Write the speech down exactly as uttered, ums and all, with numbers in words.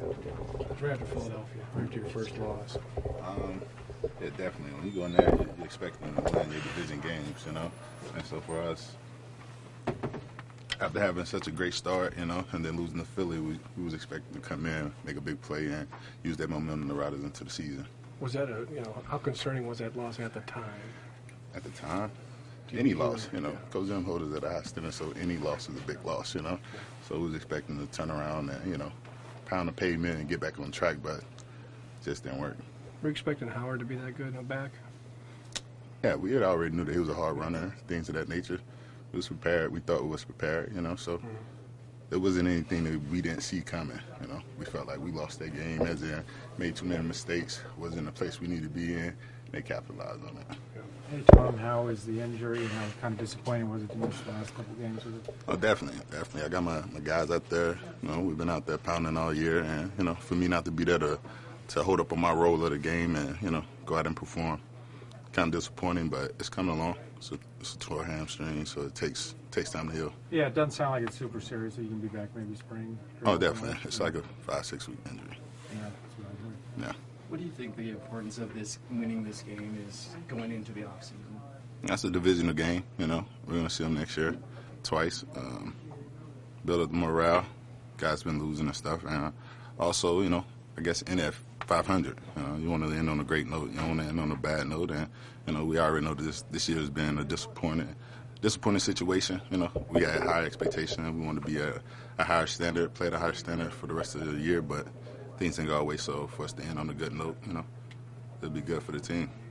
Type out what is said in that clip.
Right after Philadelphia, right after your first loss. Um, yeah, definitely. When you go in there, you, you expect them to win your division games, you know. And so for us, after having such a great start, you know, and then losing to Philly, we, we was expecting to come in, make a big play, and use that momentum to ride us into the season. Was that a, you know, how concerning was that loss at the time? At the time, any loss, you know, Coach Jim holds us at a high standard, so any loss is a big loss, you know. So we was expecting to turn around and, you know, pound the pavement and get back on track, but it just didn't work. Were you expecting Howard to be that good in the back? Yeah, we had already knew that he was a hard runner, things of that nature. We was prepared. We thought we was prepared, you know, so mm-hmm. It wasn't anything that we didn't see coming, you know. We felt like we lost that game, as in made too many mistakes, wasn't in the place we needed to be in, and they capitalized on it. Hey, Tom, how was the injury and how kind of disappointing was it to miss the last couple of games with it? Oh, definitely, definitely. I got my, my guys out there. You know, we've been out there pounding all year, and, you know, for me not to be there to, to hold up on my role of the game and, you know, go out and perform, kind of disappointing, but it's coming along. It's a, it's a tore hamstring, so it takes takes time to heal. Yeah, it doesn't sound like it's super serious, so you can be back maybe spring. Oh, definitely. It's like a five, six-week injury. Yeah, that's what I heard. Yeah. What do you think the importance of this winning this game is going into the offseason? That's a divisional game, you know. We're going to see them next year twice. Um, build up the morale. Guys been losing and stuff. And also, you know, I guess end at five hundred. You know, you want to end on a great note. You don't want to end on a bad note. And, you know, we already know this this year has been a disappointing, disappointing situation. You know, we had high expectations. We want to be at a higher standard, play at a higher standard for the rest of the year. But things didn't go our way, so for us to end on a good note, you know, it'll be good for the team.